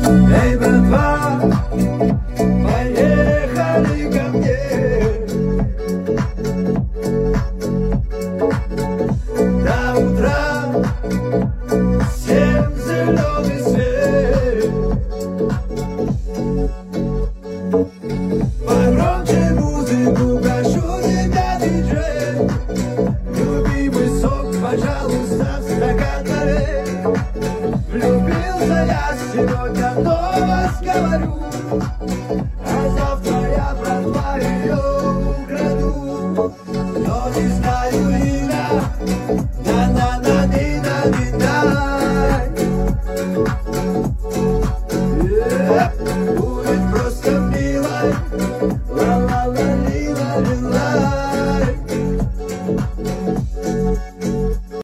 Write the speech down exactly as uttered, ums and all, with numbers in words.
Эй, братва, поехали ко мне. До утра всем зеленый свет. Погромче музыку, прошу тебя, диджей. Любимый сок, пожалуйста, в стакан налей. Влюбился я сегодня, но вас говорю, а завтра я, братва, ее украду. Но не знаю имя, на-на-на-ни-на-ни.